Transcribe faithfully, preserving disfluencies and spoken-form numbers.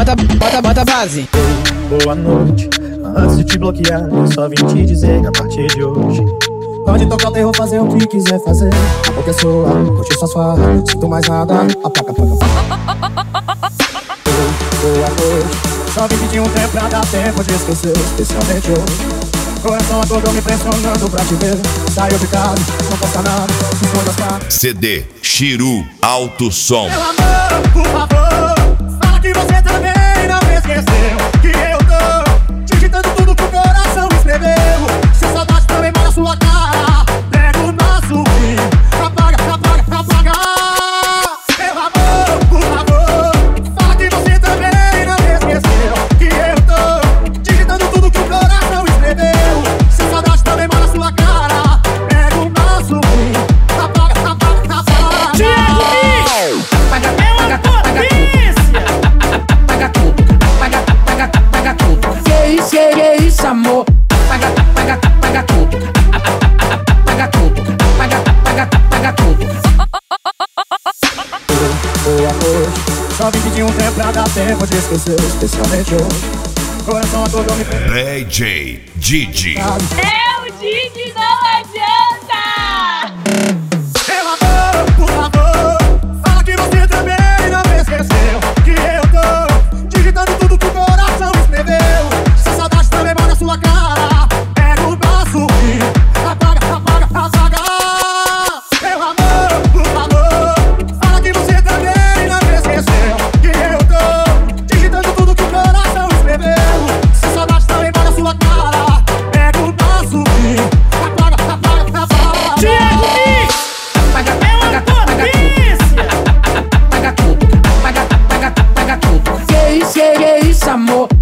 bota, bota, bota base. Boa noite, antes de te bloquear, eu só vim te dizer que a partir de hoje pode tocar o terror, fazer o que quiser fazer. A boca é sua, curte só sua, não sinto mais nada. Apaga, apaga, apaga. Boa noite, só vim pedir um tempo pra dar tempo de esquecer, especialmente hoje. Coração acordou me pressionando pra te ver. Saiu de casa, não posta nada, se for gostar. C D Chiru Alto Som. Meu amor, por favor, fala que você também não me esqueceu. Que eu tô digitando tudo que o coração escreveu. Se a saudade também mora na sua cara, pega o nosso fim, apaga, apaga, apaga. Meu amor, por favor, fala que você também não me esqueceu. Que eu tô digitando tudo que o coração escreveu. Se a saudade também mora na sua cara, pega o nosso fim, apaga, apaga, apaga. Diego Mix! Apaga, apaga, apaga tudo. Apaga tudo, apaga, apaga, apaga tudo. Que isso, que isso, amor? Apaga, apaga, apaga tudo. Apaga tudo, apaga, apaga, apaga tudo. Boa noite, só vim pedir um tempo pra dar tempo de esquecer, especialmente hoje. Coração acordou me pressionando. D J Didi. É o Didi, não adianta! Meu amor, por favor, fala que você também não me esqueceu. Que eu tô digitando tudo que o coração escreveu. Se a saudade também mora na sua cara, pega o nosso fim, apaga, apaga, apaga. Meu amor, por favor, fala que você também não me esqueceu. Que eu tô digitando tudo que o coração escreveu. Se a saudade também mora na sua cara, pega o nosso fim, apaga, apaga, apaga. Diego Mix! Apaga, apaga, apaga tudo. Apaga tudo, apaga, apaga, apaga tudo. Que isso, que isso, amor?